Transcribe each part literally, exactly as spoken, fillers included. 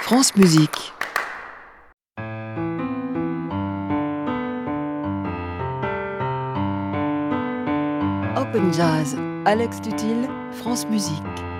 France Musique. Open Jazz, Alex Tutil, France Musique.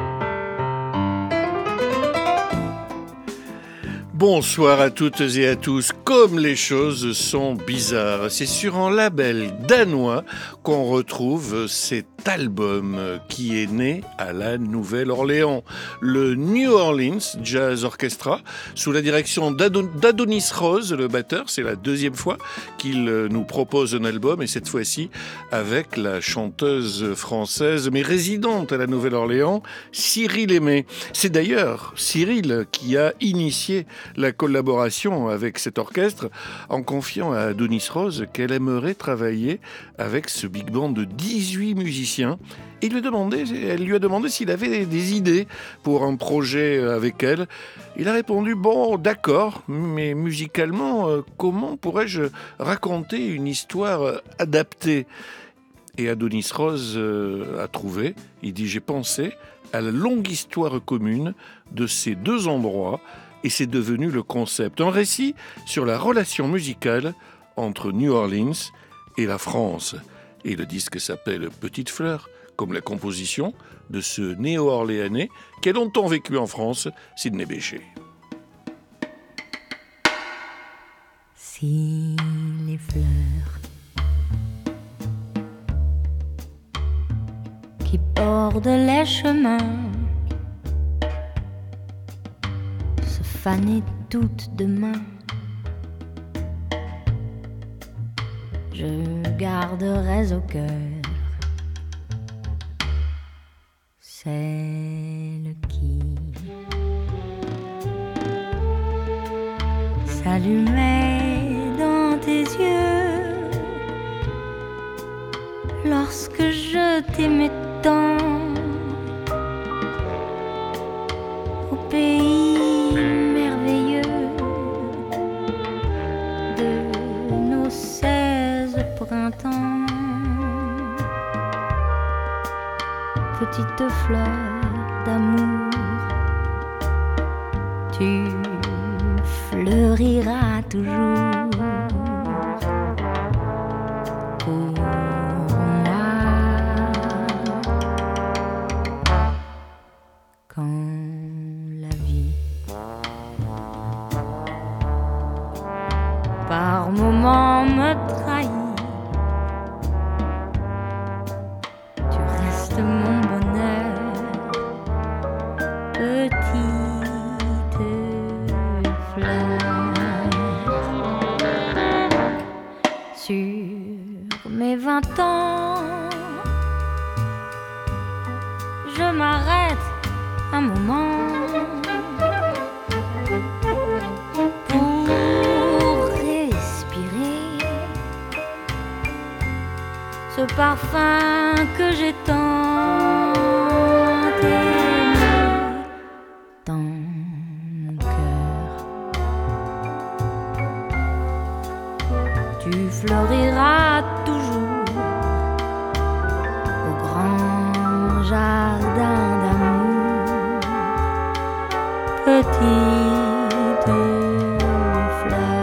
Bonsoir à toutes et à tous. Comme les choses sont bizarres, c'est sur un label danois qu'on retrouve cet album qui est né à la Nouvelle-Orléans, le New Orleans Jazz Orchestra, sous la direction d'Adon- d'Adonis Rose, le batteur. C'est la deuxième fois qu'il nous propose un album, et cette fois-ci avec la chanteuse française, mais résidente à la Nouvelle-Orléans, Cyril Aimé. C'est d'ailleurs Cyril qui a initié la collaboration avec cet orchestre en confiant à Adonis Rose qu'elle aimerait travailler avec ce big band de dix-huit musiciens. Et il lui demandait, elle lui a demandé s'il avait des idées pour un projet avec elle. Il a répondu « Bon, d'accord, mais musicalement, comment pourrais-je raconter une histoire adaptée ?» Et Adonis Rose a trouvé, il dit « J'ai pensé à la longue histoire commune de ces deux endroits » et c'est devenu le concept. Un récit sur la relation musicale entre New Orleans et la France. Et le disque s'appelle Petite Fleur, comme la composition de ce néo-orléanais qui a longtemps vécu en France, Sidney Bechet. Si les fleurs qui bordent les chemins se fanaient toutes demain, je garderai au cœur celle qui s'allumait dans tes yeux lorsque je t'aimais tant au pays merveilleux de nos seize printemps. Petite fleur d'amour, tu fleuriras toujours pour moi. Quand la vie par moments me trahit, tu restes mon bonheur, petite fleur. Sur mes vingt ans, je m'arrête un moment pour respirer ce parfum que j'ai tant aimé dans mon cœur. Tu fleuriras toujours au grand jardin d'amour, petite fleur.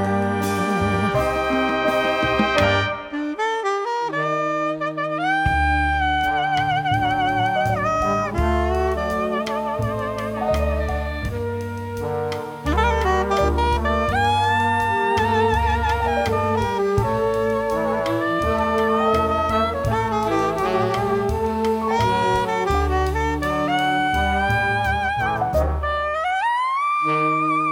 Thank you.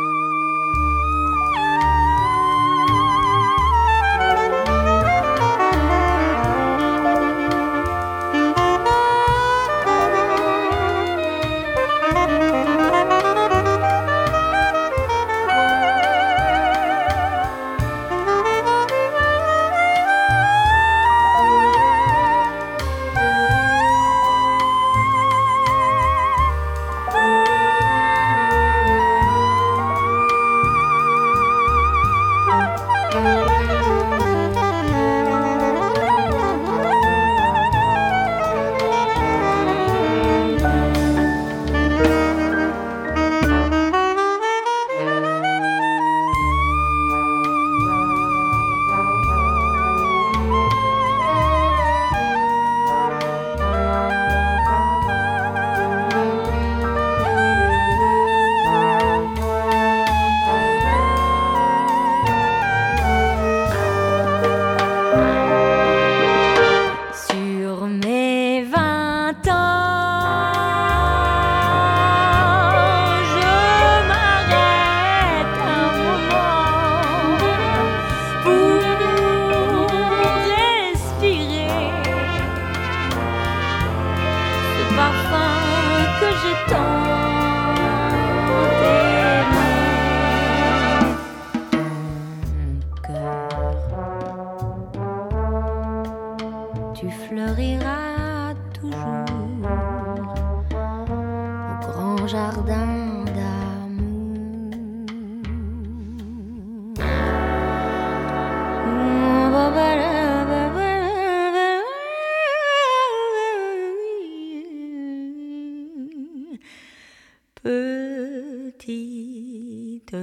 petite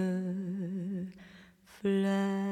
fleur.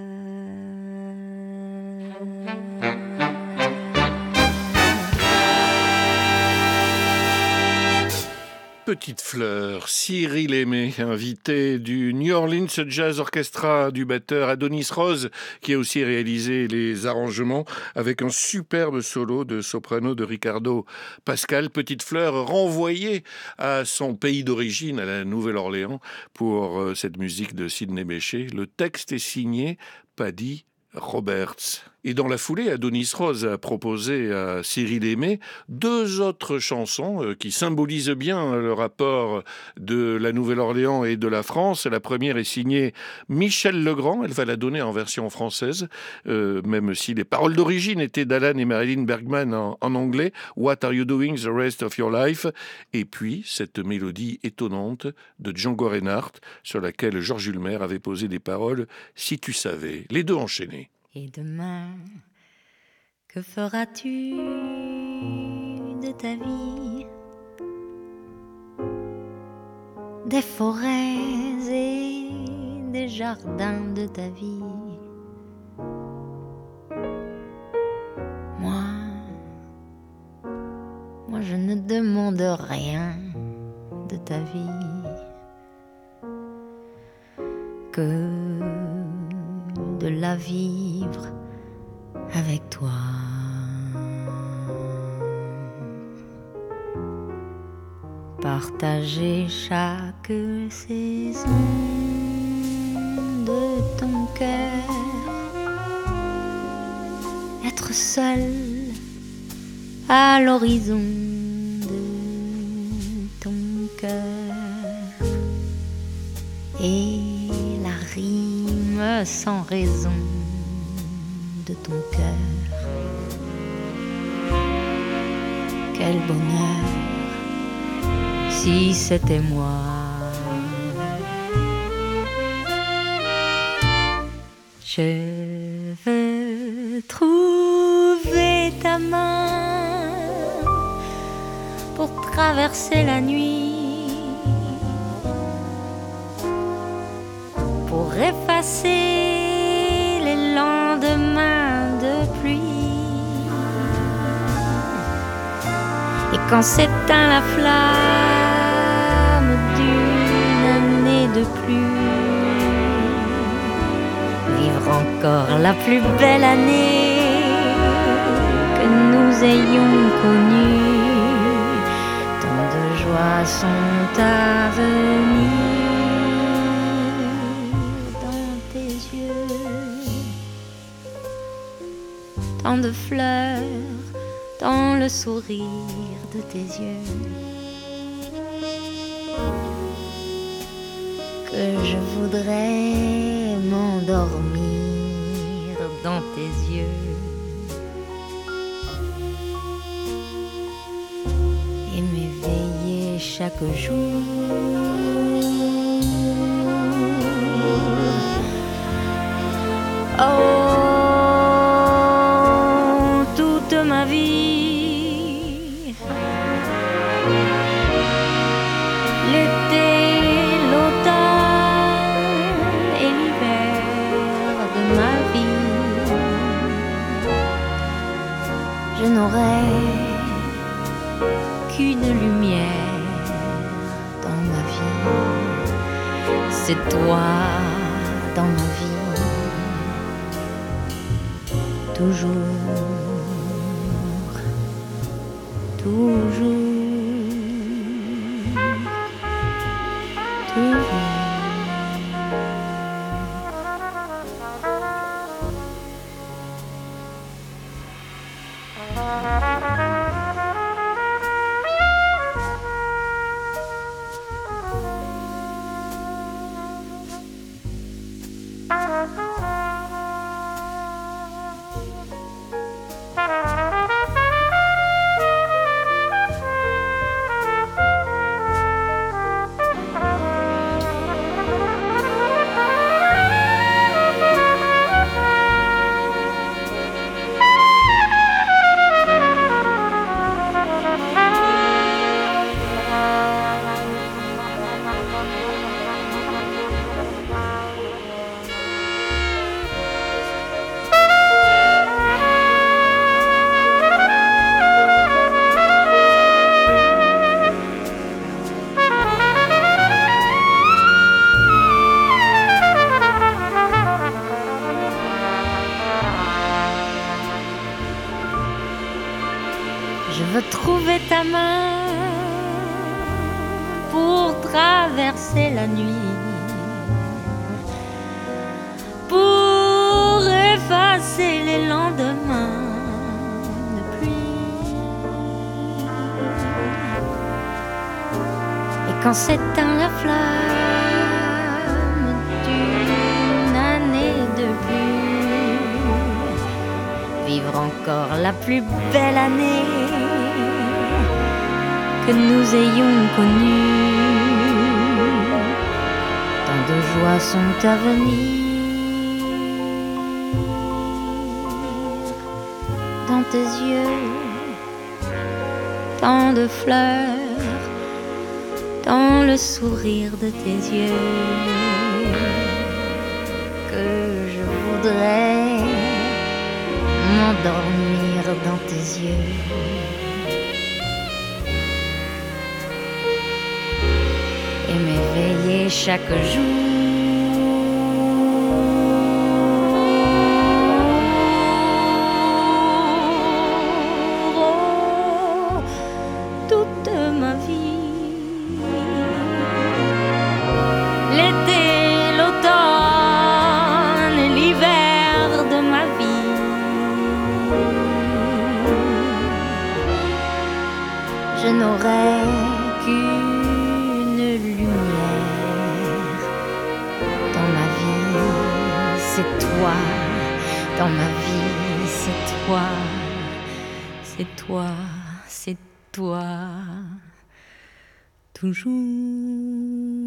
Petite fleur, Cyril Aimé, invité du New Orleans Jazz Orchestra, du batteur Adonis Rose, qui a aussi réalisé les arrangements avec un superbe solo de soprano de Ricardo Pascal. Petite fleur renvoyée à son pays d'origine, à la Nouvelle-Orléans, pour cette musique de Sidney Bechet. Le texte est signé Paddy Roberts. Et dans la foulée, Adonis Rose a proposé à Cyril Aimé deux autres chansons qui symbolisent bien le rapport de la Nouvelle-Orléans et de la France. La première est signée Michel Legrand, elle va la donner en version française, euh, même si les paroles d'origine étaient d'Alan et Marilyn Bergman en, en anglais, What are you doing the rest of your life? Et puis cette mélodie étonnante de Django Reinhardt, sur laquelle Georges Ulmer avait posé des paroles, Si tu savais, les deux enchaînés. Et demain, que feras-tu de ta vie? Des forêts et des jardins de ta vie. Moi, moi je ne demande rien de ta vie que de la vivre avec toi. Partager chaque saison de ton cœur. Être seul à l'horizon de ton cœur. Et la rime sans raison de ton cœur. Quel bonheur si c'était moi. Je veux trouver ta main pour traverser la nuit, pour effacer les lendemains de pluie. Et quand s'éteint la flamme d'une année de pluie, vivre encore la plus belle année que nous ayons connue. Tant de joies sont à venir dans tes yeux, tant de fleurs dans le sourire de tes yeux, que je voudrais m'endormir dans tes yeux et m'éveiller chaque jour. Oh, toute ma vie, l'été, l'automne et l'hiver de ma vie, je n'aurai qu'une lumière dans ma vie. C'est toi dans ma vie, toujours, toujours, toujours. Je veux trouver ta main pour traverser la nuit, pour effacer les lendemains de pluie. Et quand s'éteint la flamme d'une année de plus, vivre encore la plus belle année que nous ayons connue. Tant de joies sont à venir dans tes yeux, tant de fleurs dans le sourire de tes yeux, que je voudrais m'endormir dans tes yeux. Et m'éveiller chaque jour oh, toute ma vie, l'été, l'automne et l'hiver de ma vie. Je n'aurai qu'une c'est toi, dans ma vie, c'est toi, c'est toi, c'est toi, toujours.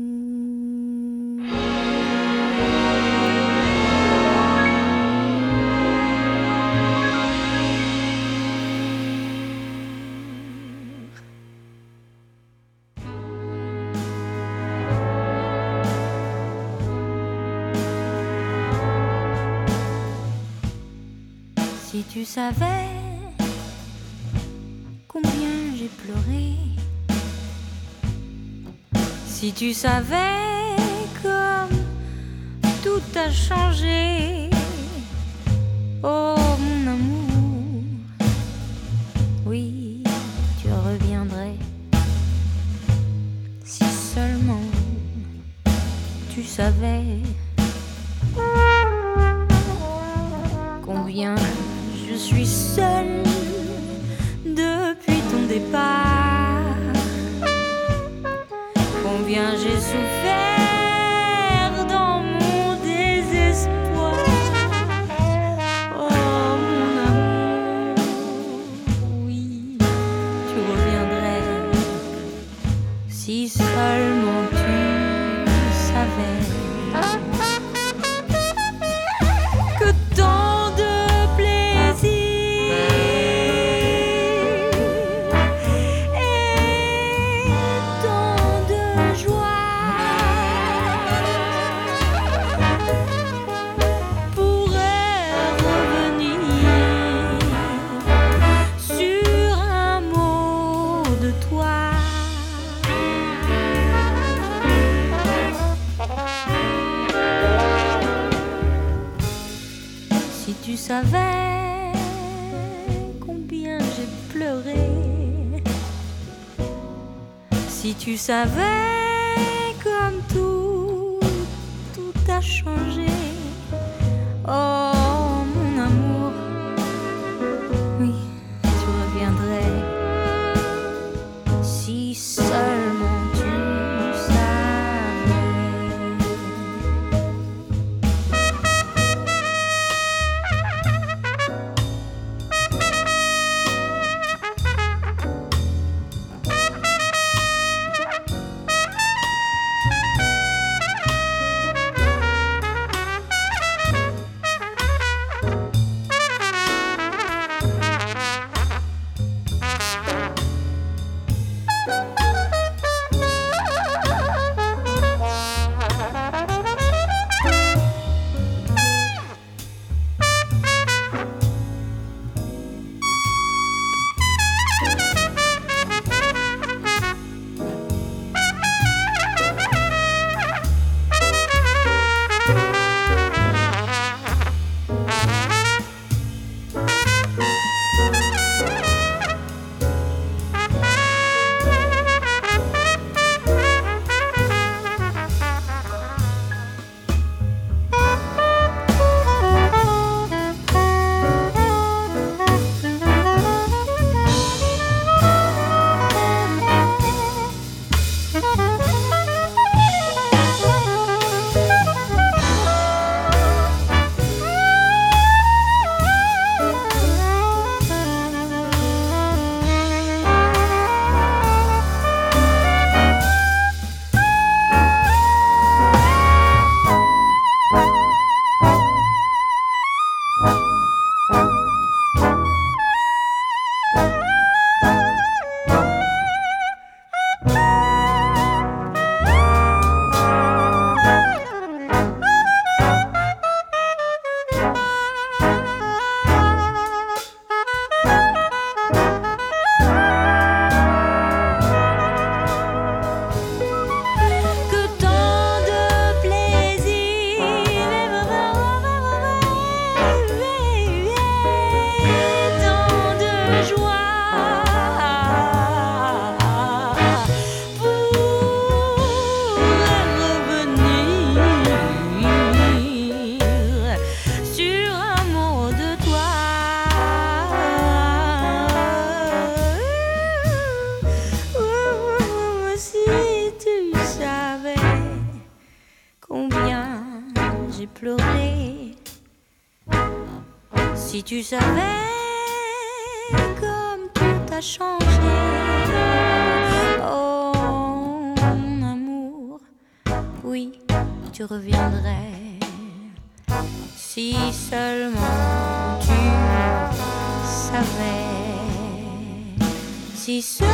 Si tu savais combien j'ai pleuré, si tu savais comme tout a changé, oh mon amour, oui, tu reviendrais. Si seulement tu savais combien je suis seule depuis ton départ, combien j'ai souffert dans mon désespoir. Oh mon amour, oui, tu reviendrais. Si seulement tu savais que tant de plaisir et tant de joie pourraient revenir sur un mot de toi. Si tu savais combien j'ai pleuré, si tu savais comme tout, tout a changé, oh mon amour, oui, tu reviendrais. Si seulement tu savais. j'ai pleuré. Si tu savais comme tout a changé, oh mon amour, oui, tu reviendrais. Si seulement tu savais, si seulement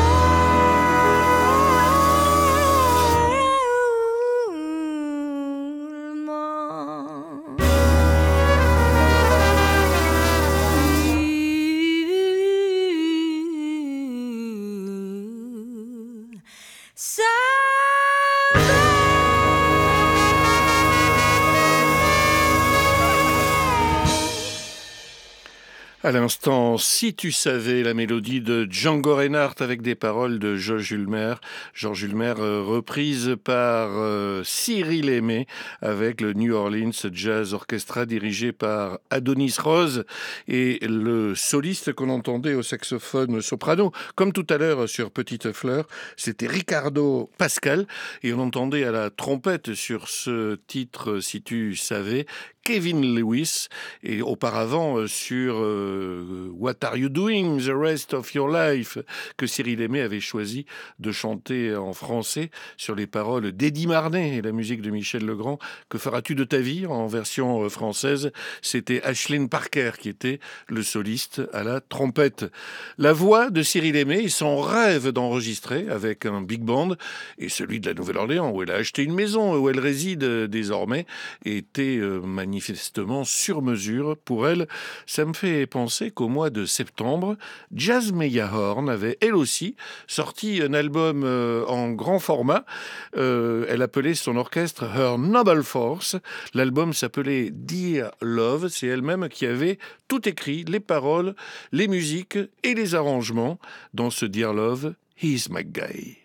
À l'instant, Si tu savais, la mélodie de Django Reinhardt avec des paroles de Georges Ulmer. Georges Ulmer euh, reprise par euh, Cyril Aimé avec le New Orleans Jazz Orchestra dirigé par Adonis Rose et le soliste qu'on entendait au saxophone soprano. Comme tout à l'heure sur Petite Fleur, c'était Ricardo Pascal et on entendait à la trompette sur ce titre Si tu savais Kevin Lewis et auparavant sur euh, What Are You Doing the Rest of Your Life que Cyril Aimé avait choisi de chanter en français sur les paroles d'Eddie Marnet et la musique de Michel Legrand. Que feras-tu de ta vie en version française? C'était Ashlyn Parker qui était le soliste à la trompette. La voix de Cyril Aimé et son rêve d'enregistrer avec un big band et celui de la Nouvelle-Orléans où elle a acheté une maison où elle réside désormais était euh, magnifique. Manifestement sur mesure pour elle. Ça me fait penser qu'au mois de septembre, Jazz Meyerhorn avait elle aussi sorti un album euh, en grand format. Euh, elle appelait son orchestre Her Noble Force. L'album s'appelait Dear Love. C'est elle-même qui avait tout écrit, les paroles, les musiques et les arrangements dans ce Dear Love, He's My Guy.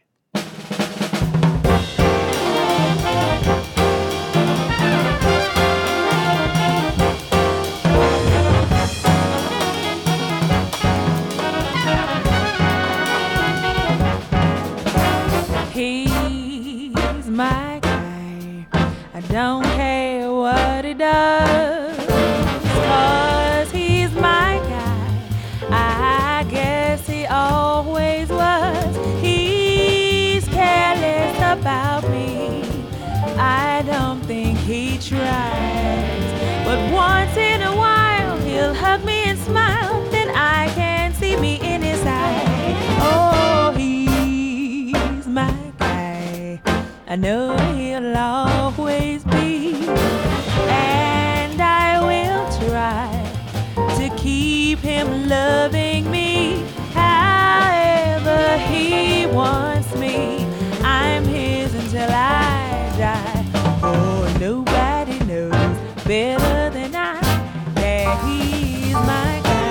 My guy, I don't care what he does, 'cause he's my guy. I guess he always was. He's careless about me. I don't think he tries, but once in a while he'll hug me and smile. Then I can see me in his eye. Oh, he's my guy. I know he'll always be, and I will try to keep him loving me however he wants me. I'm his until I die. Oh, nobody knows better than I that he's my guy.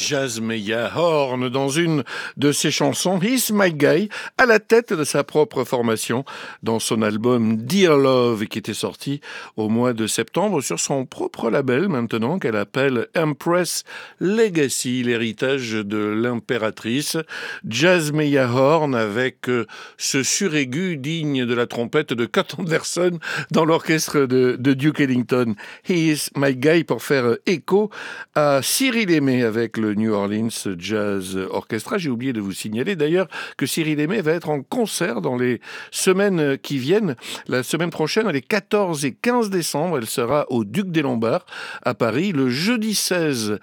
Jazzmeia Horn dans une de ses chansons, He's My Guy, à la tête de sa propre formation dans son album Dear Love, qui était sorti au mois de septembre sur son propre label maintenant qu'elle appelle Empress Legacy, l'héritage de l'impératrice. Jazzmeia Horn avec ce suraigu digne de la trompette de Kurt Anderson dans l'orchestre de, de Duke Ellington. He's My Guy pour faire écho à Cyril Aimé avec le New Orleans Jazz Orchestra. J'ai oublié de vous signaler d'ailleurs que Cyril Aimé va être en concert dans les semaines qui viennent. La semaine prochaine, les quatorze et quinze décembre, elle sera au Duc des Lombards à Paris. Le jeudi seize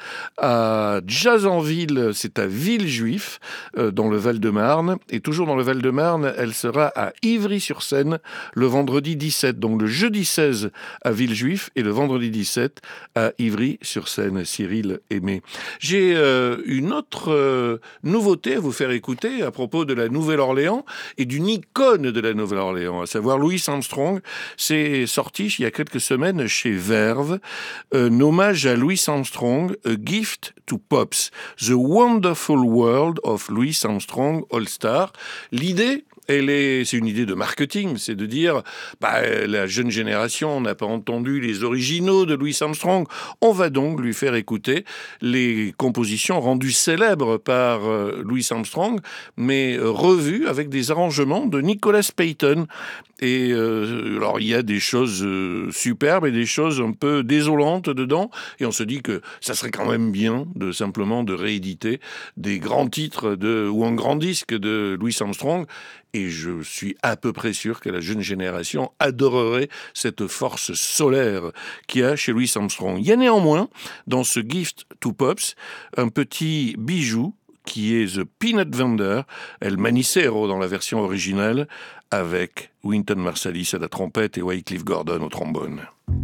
à Jazzanville, c'est à Villejuif, euh, dans le Val-de-Marne. Et toujours dans le Val-de-Marne, elle sera à Ivry-sur-Seine le vendredi dix-sept. Donc le jeudi seize à Villejuif et le vendredi dix-sept à Ivry-sur-Seine. Cyril Aimé. J'ai euh, une autre euh, nouveauté à vous faire écouter à propos de la Nouvelle-Orléans et d'une icône de la Nouvelle-Orléans, à savoir Louis Armstrong. C'est sorti il y a quelques semaines chez Verve, un hommage à Louis Armstrong, A Gift to Pops, The Wonderful World of Louis Armstrong All-Star. L'idée, elle est, c'est une idée de marketing, c'est de dire, bah, la jeune génération n'a pas entendu les originaux de Louis Armstrong, on va donc lui faire écouter les compositions rendues célèbres par euh, Louis Armstrong, mais euh, revues avec des arrangements de Nicholas Payton. Et euh, alors il y a des choses euh, superbes et des choses un peu désolantes dedans, et on se dit que ça serait quand même bien de simplement de rééditer des grands titres de, ou un grand disque de Louis Armstrong. Et je suis à peu près sûr que la jeune génération adorerait cette force solaire qu'il y a chez Louis Armstrong. Il y a néanmoins, dans ce Gift to Pops, un petit bijou qui est The Peanut Vendor, El Manicero dans la version originale, avec Wynton Marsalis à la trompette et Wycliffe Gordon au trombone.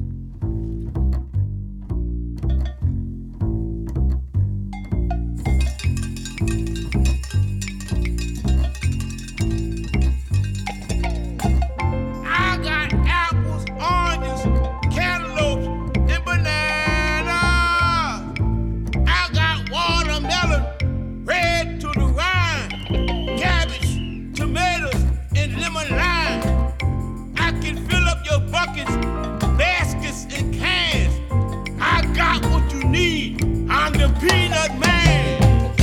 Peanut Man.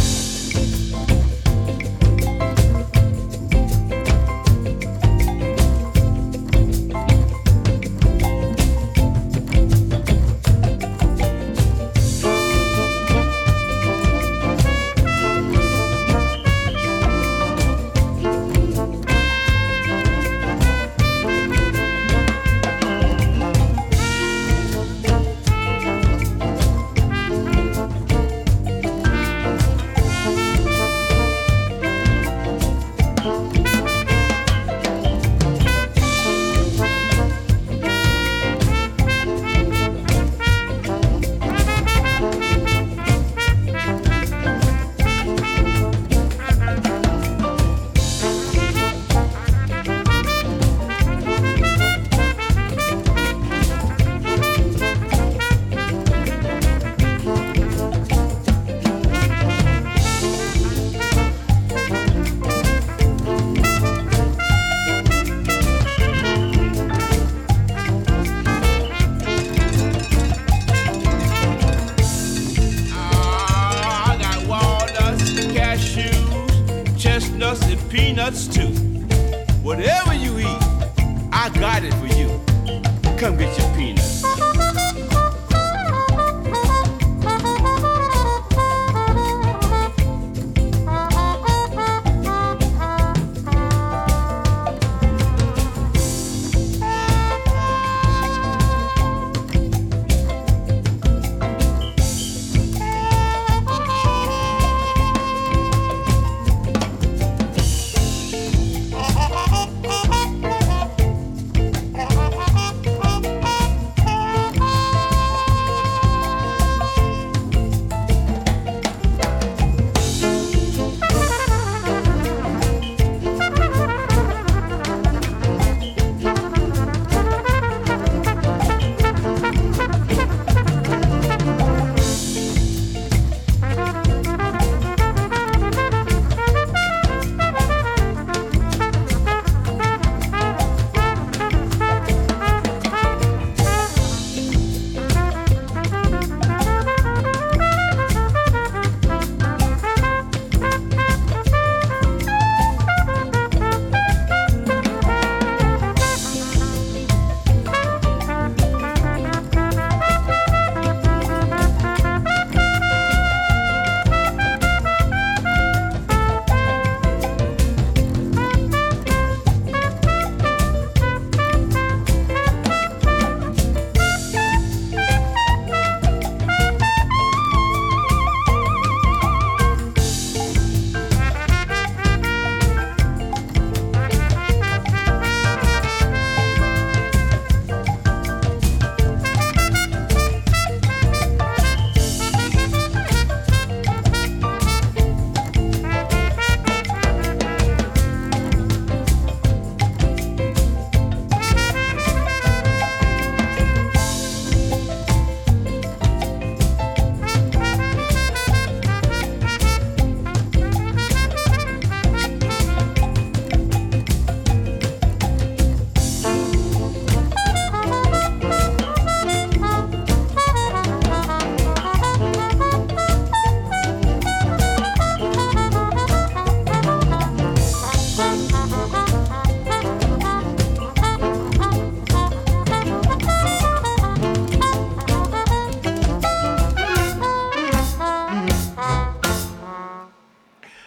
Peanuts too. Whatever you eat, I got it for you. Come get your peanuts.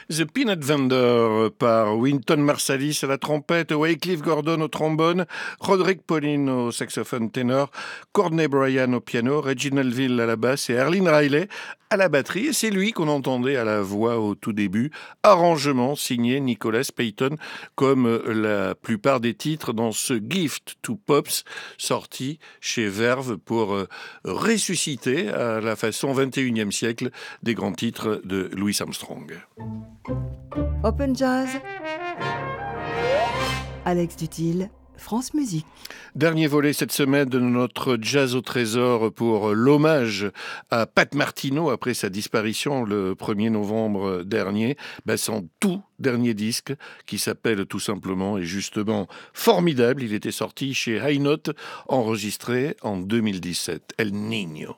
The Peanut Vendor par Wynton Marsalis à la trompette, Wycliffe Gordon au trombone, Roderick Pauline au saxophone ténor, Courtney Bryan au piano, Reginald Ville à la basse et Erlene Riley à la batterie. Et c'est lui qu'on entendait à la voix au tout début. Arrangement signé Nicholas Payton, comme la plupart des titres dans ce Gift to Pops sorti chez Verve pour ressusciter à la façon vingt et unième siècle des grands titres de Louis Armstrong. Open Jazz, Alex Dutil, France Musique. Dernier volet cette semaine de notre Jazz au Trésor pour l'hommage à Pat Martino après sa disparition le premier novembre dernier. Ben, son tout dernier disque qui s'appelle tout simplement et justement Formidable. Il était sorti chez High Note, enregistré en deux mille dix-sept. El Niño.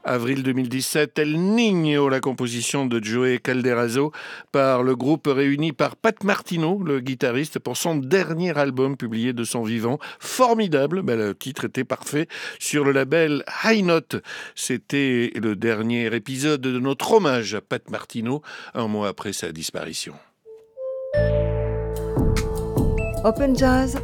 Avril deux mille dix-sept, El Niño, la composition de Joey Calderazzo par le groupe réuni par Pat Martino, le guitariste, pour son dernier album publié de son vivant. Formidable, ben, le titre était parfait, sur le label High Note. C'était le dernier épisode de notre hommage à Pat Martino, un mois après sa disparition. Open Jazz,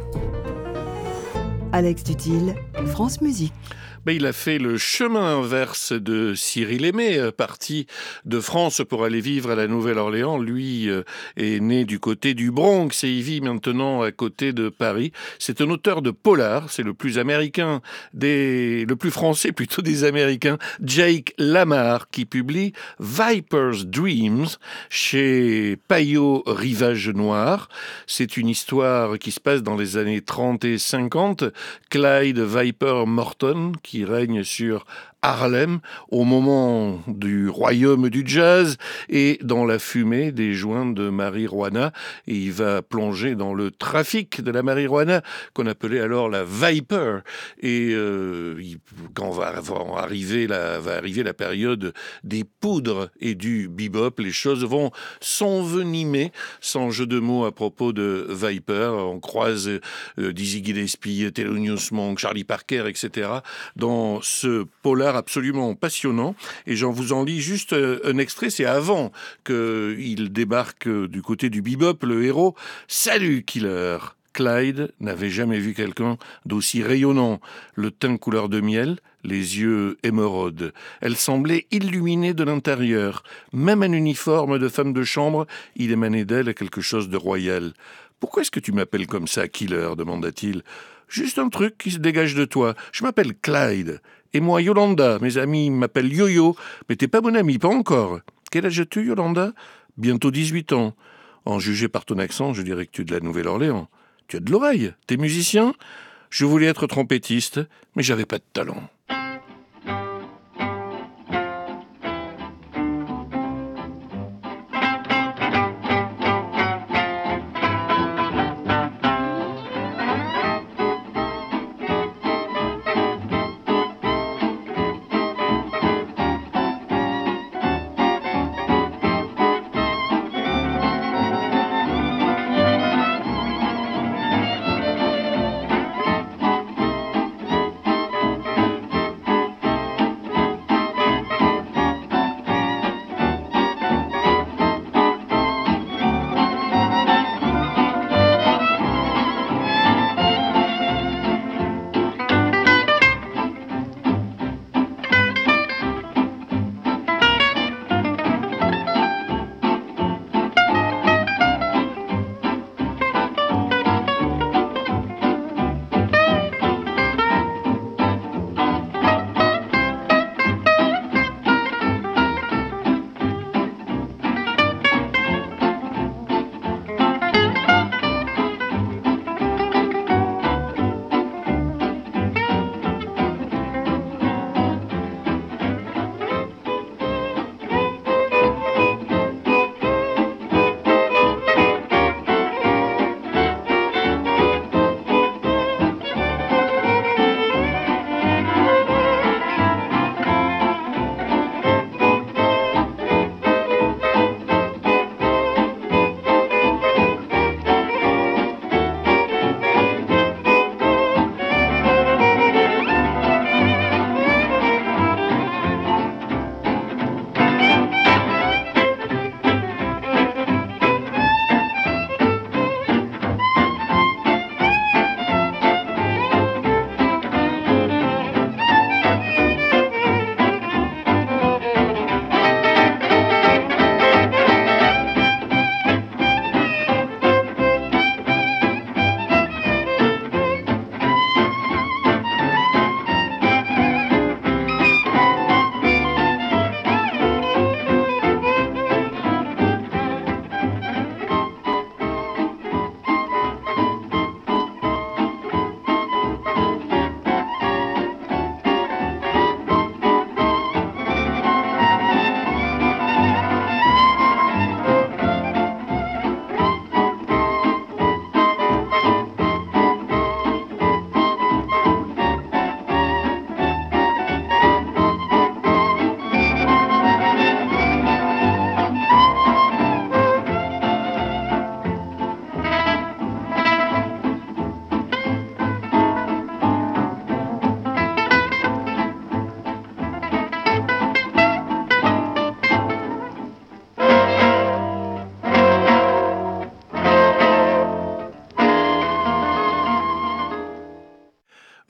Alex Dutil, France Musique. Ben, il a fait le chemin inverse de Cyril Aimé, parti de France pour aller vivre à la Nouvelle-Orléans. Lui euh, est né du côté du Bronx et il vit maintenant à côté de Paris. C'est un auteur de polar, c'est le plus américain des, le plus français plutôt des Américains, Jake Lamar, qui publie Viper's Dreams chez Payot Rivage Noir. C'est une histoire qui se passe dans les années trente et cinquante. Clyde Viper Morton, qui règne sur Harlem au moment du royaume du jazz et dans la fumée des joints de marijuana. Et il va plonger dans le trafic de la marijuana qu'on appelait alors la Viper. Et euh, il, quand va, va, arriver la, va arriver la période des poudres et du bebop, les choses vont s'envenimer, sans jeu de mots à propos de Viper. On croise euh, Dizzy Gillespie, Thelonious Monk, Charlie Parker, et cetera dans ce polar absolument passionnant, et j'en vous en lis juste un extrait. C'est avant qu'il débarque du côté du bebop, le héros. Salut Killer! Clyde n'avait jamais vu quelqu'un d'aussi rayonnant, le teint couleur de miel, les yeux émeraudes. Elle semblait illuminée de l'intérieur. Même un uniforme de femme de chambre, il émanait d'elle quelque chose de royal. « Pourquoi est-ce que tu m'appelles comme ça, Killer ?» demanda-t-il. « Juste un truc qui se dégage de toi. Je m'appelle Clyde. Et moi, Yolanda. Mes amis m'appellent Yo-Yo. Mais t'es pas mon ami, pas encore. Quel âge as-tu, Yolanda ? Bientôt dix-huit ans. En juger par ton accent, je dirais que tu es de la Nouvelle-Orléans. Tu as de l'oreille. T'es musicien ? Je voulais être trompettiste, mais j'avais pas de talent. »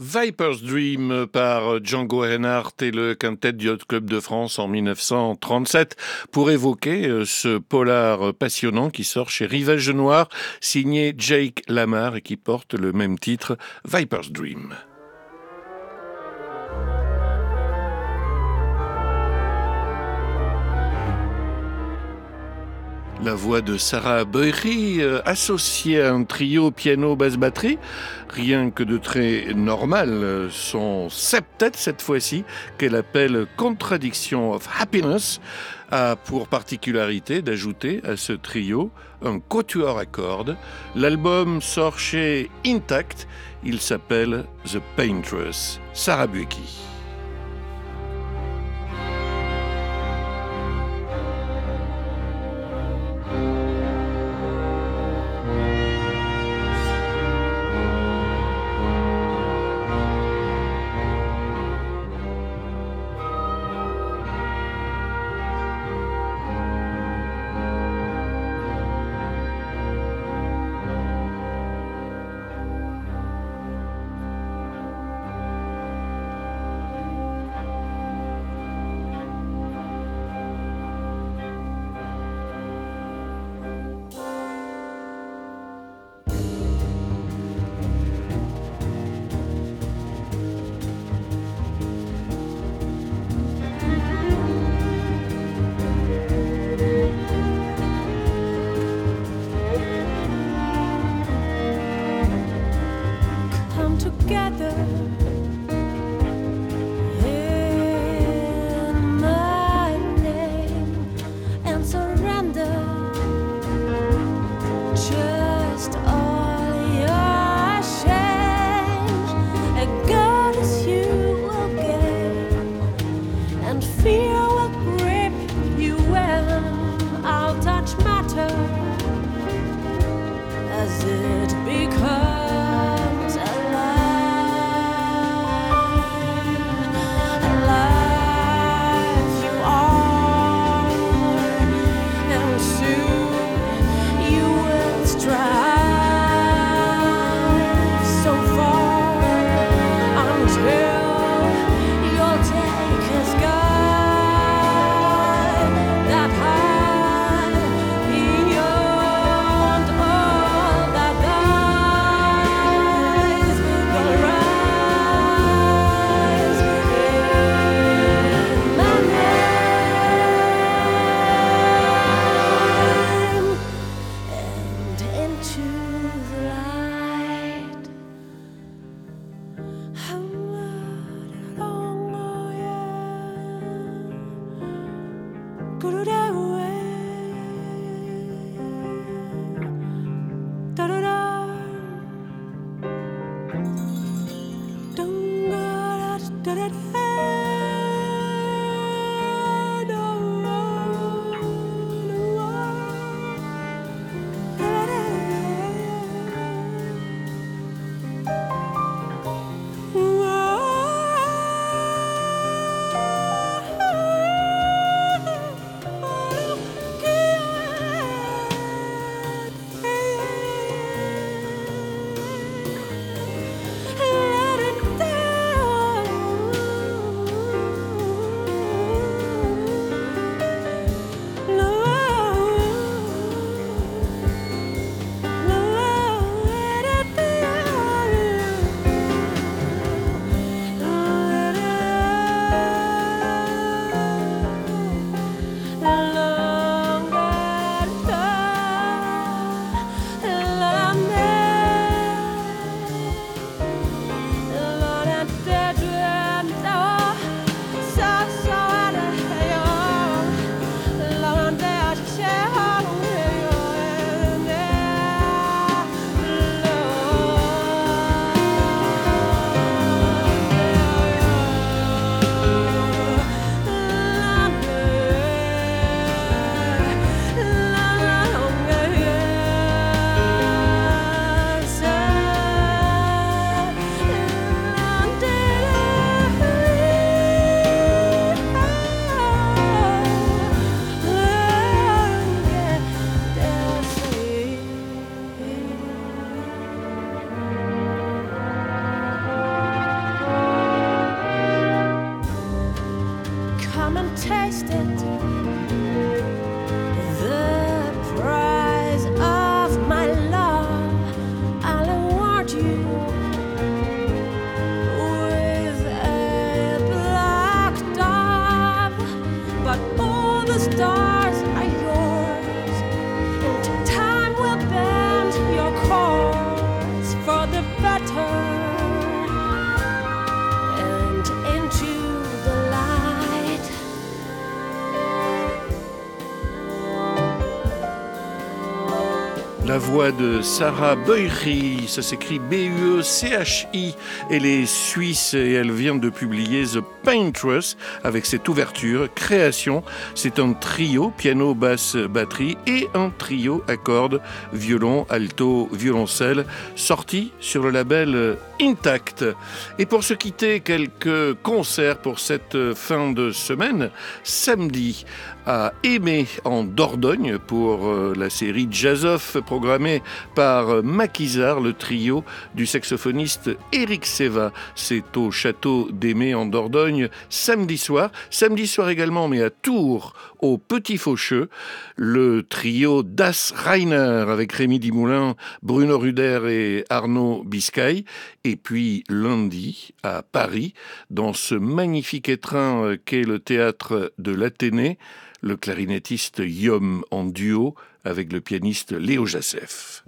Viper's Dream par Django Reinhardt et le quintet du Yacht Club de France en mille neuf cent trente-sept pour évoquer ce polar passionnant qui sort chez Rivage Noir, signé Jake Lamar et qui porte le même titre, Viper's Dream. La voix de Sarah Boyri, euh, associée à un trio piano-basse-batterie, rien que de très normal, son septet cette fois-ci, qu'elle appelle Contradiction of Happiness, a pour particularité d'ajouter à ce trio un quatuor à cordes. L'album sort chez Intact, il s'appelle The Paintress. Sarah Boyri. it. The price of my love, I'll award you with a black dove. But all the stars are yours, and time will bend your course for the better. La voix de Sarah Beuchy, ça s'écrit B U E C H I. Elle est suisse et elle vient de publier The Paintress avec cette ouverture, création. C'est un trio, piano, basse, batterie et un trio à cordes, violon, alto, violoncelle, sorti sur le label Intact. Et pour se quitter, quelques concerts pour cette fin de semaine. Samedi, à Aimé en Dordogne pour la série Jazz-Off programmée par Maquisard, le trio du saxophoniste Éric Seva. C'est au château d'Aimé en Dordogne samedi soir. Samedi soir également, mais à Tours, au Petit Faucheux, le trio Das Reiner avec Rémi Dimoulin, Bruno Ruder et Arnaud Biscay. Et puis lundi, à Paris, dans ce magnifique étrin qu'est le théâtre de l'Athénée, le clarinettiste Yom en duo avec le pianiste Léo Jacef.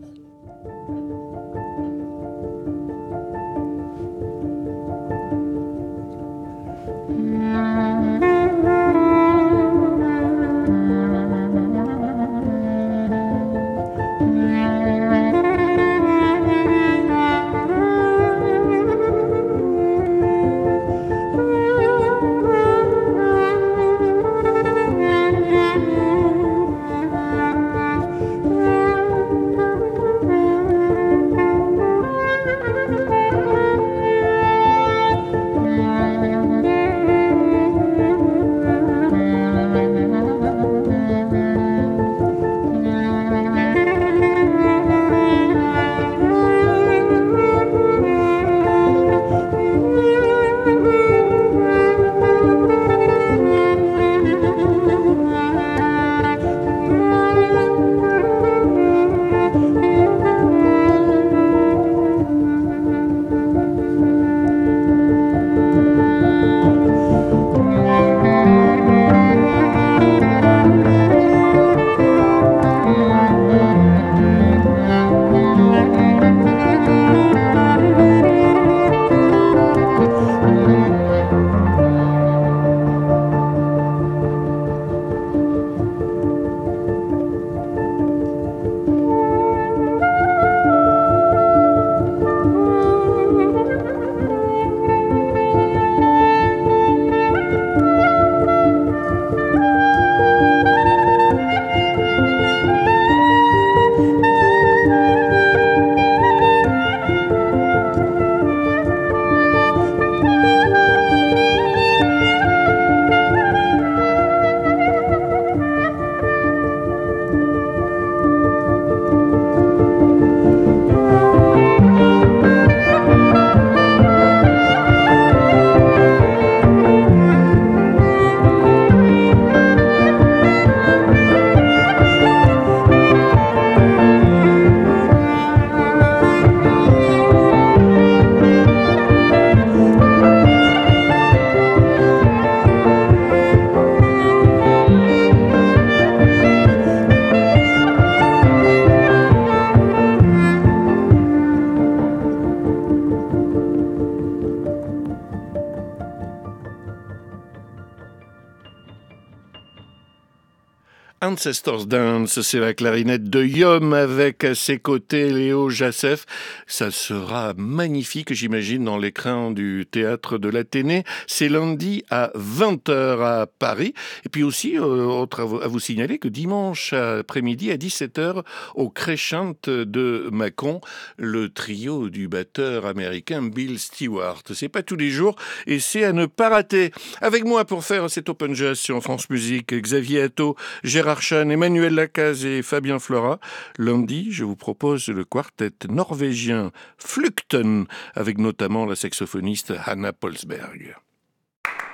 Ancestors Dance, c'est la clarinette de Yom avec à ses côtés Léo Jacef. Ça sera magnifique, j'imagine, dans l'écran du théâtre de l'Athénée. C'est lundi à vingt heures à Paris. Et puis aussi, euh, autre à vous signaler que dimanche après-midi à dix-sept heures, au Crescent de Mâcon, le trio du batteur américain Bill Stewart. C'est pas tous les jours et c'est à ne pas rater. Avec moi pour faire cet Open Jazz sur France Musique, Xavier Atto, Gérard Chan, Emmanuel Lacaze et Fabien Flora. Lundi, je vous propose le quartet norvégien Flukten, avec notamment la saxophoniste Hanna Polsberg.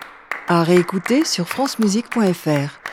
À réécouter sur francemusique point f r.